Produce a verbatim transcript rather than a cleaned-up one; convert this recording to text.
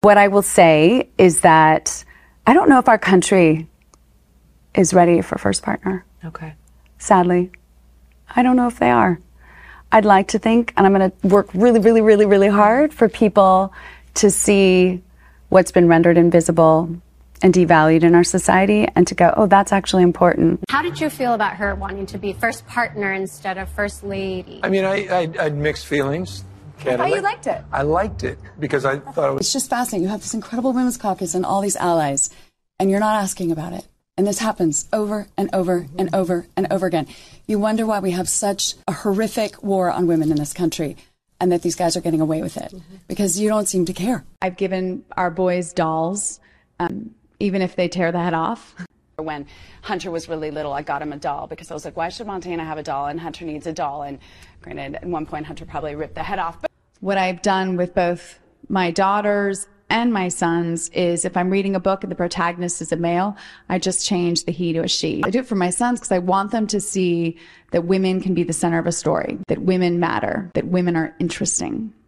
What I will say is that I don't know if our country is ready for first partner. Okay. Sadly. I don't know if they are. I'd like to think, and I'm going to work really, really, really, really hard for people to see what's been rendered invisible and devalued in our society and to go, oh, that's actually important. How did you feel about her wanting to be first partner instead of first lady? I mean, I, I, I had mixed feelings. I thought you liked it. I liked it because I thought it was... It's just fascinating. You have this incredible women's caucus and all these allies, and you're not asking about it. And this happens over and over and over and over again. You wonder why we have such a horrific war on women in this country and that these guys are getting away with it, because you don't seem to care. I've given our boys dolls, um, even if they tear the head off. When Hunter was really little, I got him a doll because I was like, why should Montana have a doll and Hunter needs a doll? And granted, at one point, Hunter probably ripped the head off. But What I've done with both my daughters and my sons is if I'm reading a book and the protagonist is a male, I just change the he to a she. I do it for my sons because I want them to see that women can be the center of a story, that women matter, that women are interesting.